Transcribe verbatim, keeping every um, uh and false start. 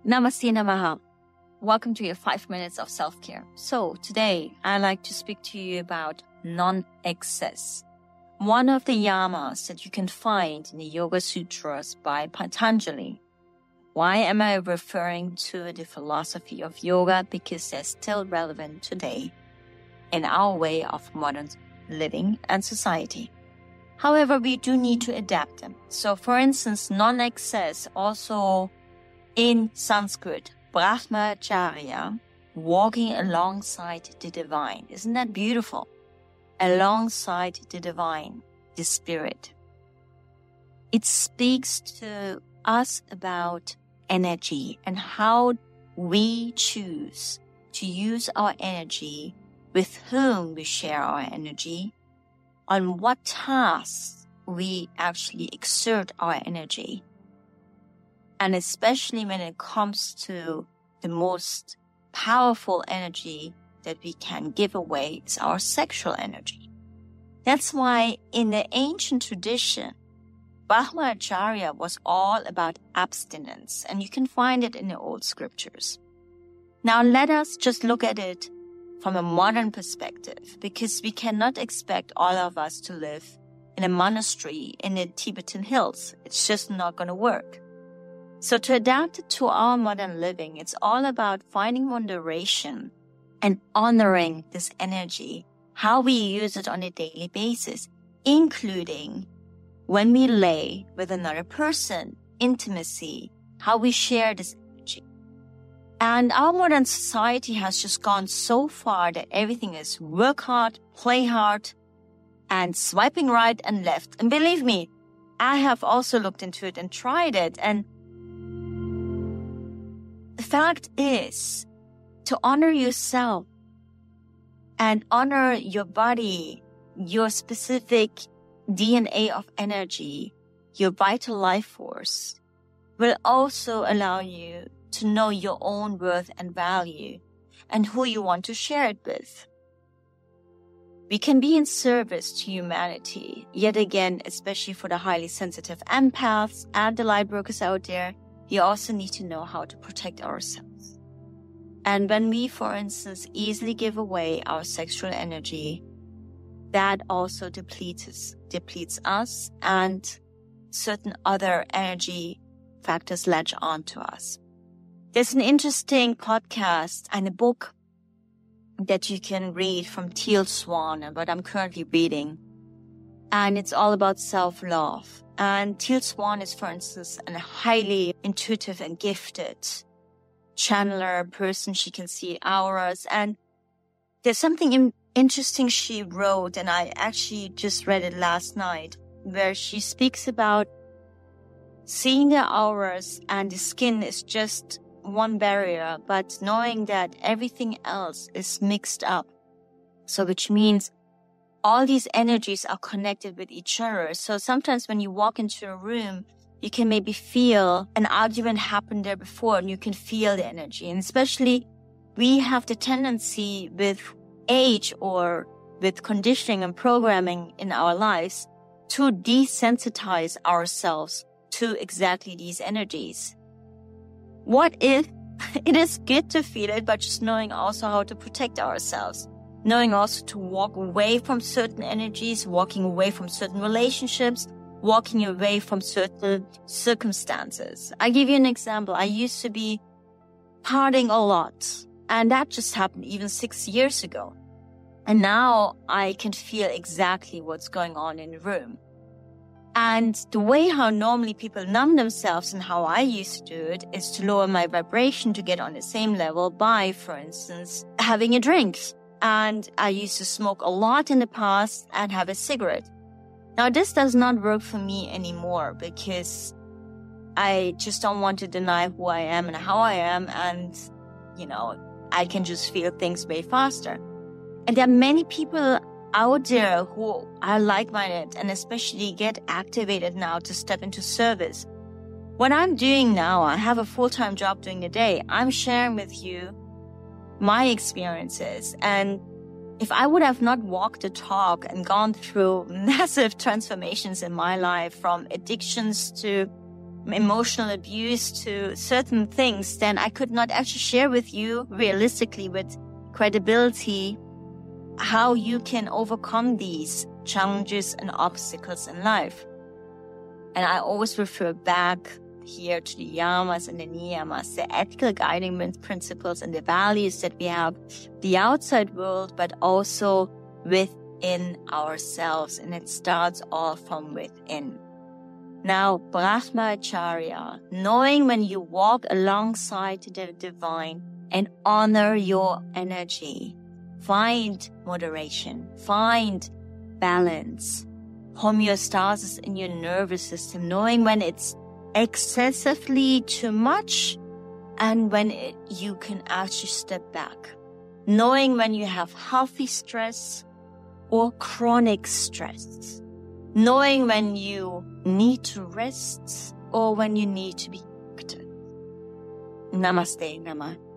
Namaste Namaha. Welcome to your five minutes of self-care. So today I'd like to speak to you about non-excess. One of the yamas that you can find in the Yoga Sutras by Patanjali. Why am I referring to the philosophy of yoga? Because they're still relevant today in our way of modern living and society. However, we do need to adapt them. So for instance, non-excess also in Sanskrit, Brahmacharya, walking alongside the divine. Isn't that beautiful? Alongside the divine, the spirit. It speaks to us about energy and how we choose to use our energy, with whom we share our energy, on what tasks we actually exert our energy. And especially when it comes to the most powerful energy that we can give away is our sexual energy. That's why in the ancient tradition, Brahmacharya was all about abstinence, and you can find it in the old scriptures. Now let us just look at it from a modern perspective, because we cannot expect all of us to live in a monastery in the Tibetan hills. It's just not going to work. So to adapt it to our modern living, it's all about finding moderation and honoring this energy, how we use it on a daily basis, including when we lay with another person, intimacy, how we share this energy. And our modern society has just gone so far that everything is work hard, play hard, and swiping right and left. And believe me, I have also looked into it and tried it. And the fact is to honor yourself and honor your body, your specific D N A of energy, your vital life force, will also allow you to know your own worth and value and who you want to share it with. We can be in service to humanity, yet again, especially for the highly sensitive empaths and the light workers out there, we also need to know how to protect ourselves. And when we, for instance, easily give away our sexual energy, that also depletes us, depletes us, and certain other energy factors latch onto us. There's an interesting podcast and a book that you can read from Teal Swan, what I'm currently reading. And it's all about self-love. And Teal Swan is, for instance, a highly intuitive and gifted channeler person. She can see auras. And there's something in- interesting she wrote, and I actually just read it last night, where she speaks about seeing the auras and the skin is just one barrier, but knowing that everything else is mixed up. So which means all these energies are connected with each other. So sometimes when you walk into a room, you can maybe feel an argument happened there before, and you can feel the energy. And especially we have the tendency with age or with conditioning and programming in our lives to desensitize ourselves to exactly these energies. What if it is good to feel it, but just knowing also how to protect ourselves? Knowing also to walk away from certain energies, walking away from certain relationships, walking away from certain circumstances. I give you an example. I used to be partying a lot, and that just happened even six years ago. And now I can feel exactly what's going on in the room. And the way how normally people numb themselves and how I used to do it is to lower my vibration to get on the same level by, for instance, having a drink. And I used to smoke a lot in the past and have a cigarette. Now, this does not work for me anymore because I just don't want to deny who I am and how I am. And, you know, I can just feel things way faster. And there are many people out there who are like-minded and especially get activated now to step into service. What I'm doing now, I have a full-time job during the day. I'm sharing with you my experiences. And if I would have not walked the talk and gone through massive transformations in my life, from addictions to emotional abuse to certain things, then I could not actually share with you realistically with credibility how you can overcome these challenges and obstacles in life. And I always refer back here to the yamas and the niyamas, the ethical guiding principles and the values that we have, the outside world, but also within ourselves. And it starts all from within. Now, Brahmacharya, knowing when you walk alongside the divine and honor your energy, find moderation, find balance, homeostasis in your nervous system, knowing when it's excessively too much and when it, you can actually step back, knowing when you have healthy stress or chronic stress, knowing when you need to rest or when you need to be active. Namaste, Nama.